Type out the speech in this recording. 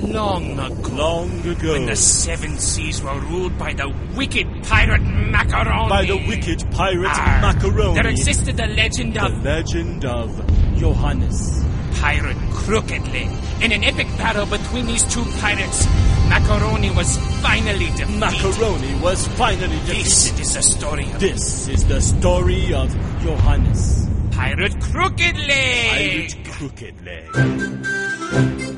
Long ago. Long ago. When the seven seas were ruled by the wicked pirate Macaroni. By the wicked pirate Macaroni. There existed the legend of... The legend of Johannes. Pirate Crooked Leg. In an epic battle between these two pirates, Macaroni was finally defeated. Macaroni was finally defeated. This is the story of... This is the story of Johannes. Pirate Crooked Leg. Pirate Crooked Leg.